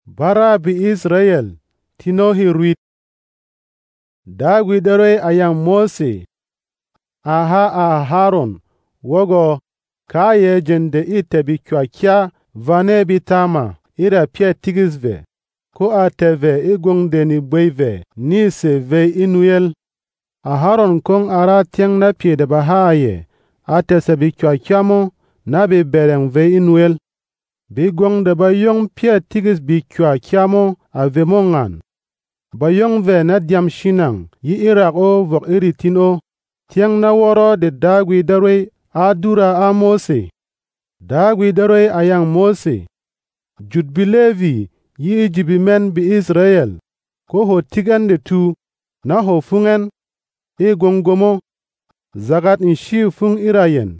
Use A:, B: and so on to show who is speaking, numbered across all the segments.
A: Bara bi Israel tinohi ruit. Dagwidere ayang Mose. Aha Haron wogo kaye jende ite bi kyakya vane bitama ira pia tigisve. Ko ateve igongde ni bweve ni se ve inuyel. Aharon kong ara tiang na pie de bahaye. Ate se bi kyakyamo na bi bereng ve inuyel. Bi gongde ba yong pia tigis bi kyakyamo ave mongan. Ba yong ve na diam shinang yi irak o vok iritin o. Tiang na woro de dagwi darwe adura a Mose. Dagwi darwe ayang Mose. Jud bi Levi yi ijibi men bi Israel. Ko ho tigan de tu na ho fungen. E gongomo. Zagat in shi fung irayen.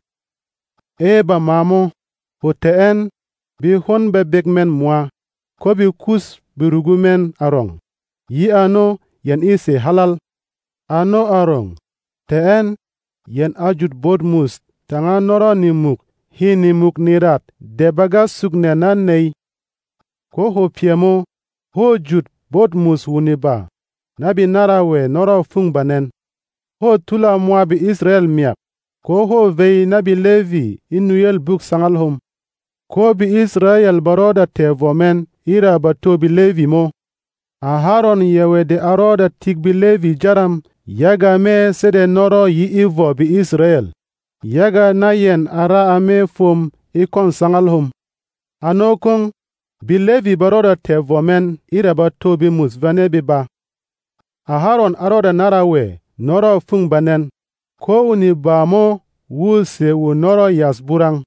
A: E ba mamo. Ho teen. Bi hon be begmen mwa. Ko bi kus bi rugumen arong. Yi ano yen ise halal. Ano arong. Teen yen ajut bod mus tanga noro ni muk hi ni muk nirat de baga sugne na nei. Ko ho piemo ho jut bod mus wuniba nabi narawe noro fung banen. Ho tula mwa bi Israel miak. Ko ho vei nabi Levi inuyel buk sangalhom. Ko bi Israel baroda tevomen ira bato bi Levi mo. Aharon yewe de aroda tik bi Levi jaram. Yaga me sede noro yi ivo bi Israel. Yaga na yen ara ame fom ikon sangalhom. Anokong bi Levi baroda tevomen ira bato bi musvane bi ba. Aharon aroda narawe noro fung banen. Ko uni ba mo wu se wu noro yasburang.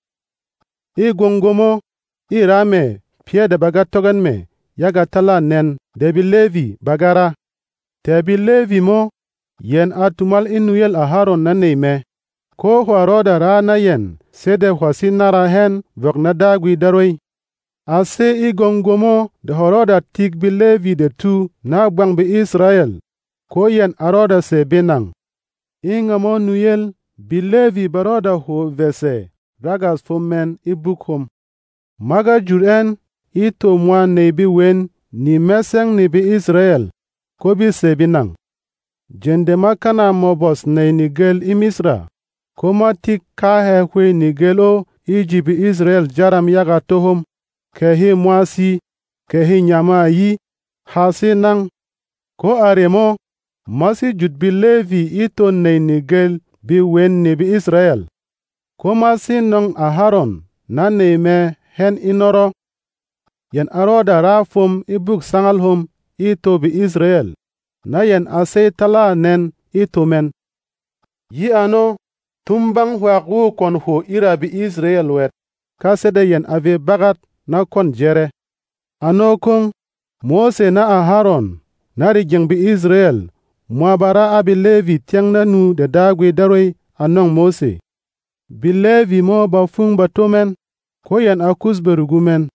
A: I gongomo irame pie de baga togen me yaga tala nen de bi Levi bagara. Te bi Levi mo yen atumal inuyel Aharon na neime. Ko hwaroda rana yen sede hwasi nara hen vok na dagwi daroi. Ase igongomo de horoda tik bi Levi de tu na gbang bi Israel. Ko yen aroda se benang. Ingamo nuyel bi Levi baroda ho vese ragas fomen ibukhom. Maga juren ito mwa nebi wen ni meseng ni bi Israel. Ko bi se benang. Jende makana mobos na nigel imisra. Koma tik kahe hwe nigel o ijibi Israel jaram yaga tohom. Kehi mwasi, kehi nyama yi, hasi nang. Ko aremo, masi judbi Levi ito na nigel bi wen ni bi Israel. Koma si nong Aharon na neime hen inoro. Yen aroda rafom ibuk sangalhom ito bi Israel. Na yen ase tala nen ito men. Yi ano, tumbang huak wu kon ho ira bi Israel wet. Kasede yen ave bagat na kon jere. Ano kong, Mose na Aharon, nari jeng bi Israel. Mwabara abi Levi tiang na nu de dagwe daroi anong Mose. Bi Levi mo ba fung batomen, ko yen akus berugumen.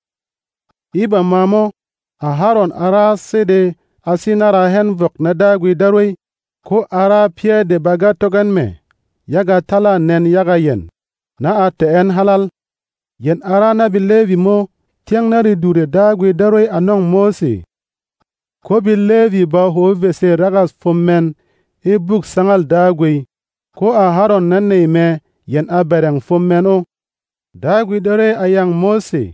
A: Iba mamo, Aharon ara sede asinara hen vok na dagwi daroi. Ko ara pie de baga togan me. Yaga tala nen yaga yen. Na ate en halal. Yen ara na bi Levi mo. Tiang nari dure dagwi daroi anong Mose. Ko bi Levi ba ho vese ragas fomen. Ibuk sangal dagwi. Ko Aharon na neime yen abereng fomen o. Dagwi daroi ayang Mose.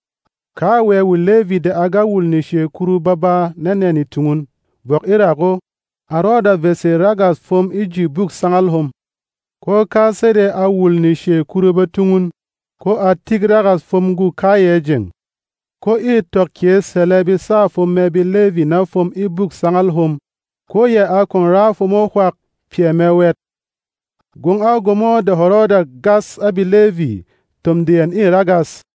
A: Ka wewu Levi de aga wul ni shekuru baba neneni tungun. Vok irago, aroda vese ragas fom iji buk sangalhom. Ko ka sede a wul ni shekuru batungun. Ko a tig ragas fom gu kayejeng. Ko i tokye selebi sa fom mebi Levi na fom i buk sangalhom. Ko ye akon ra fomo hwak pie mewet. Gung a gomo de horoda gas abi Levi tom dien i ragas.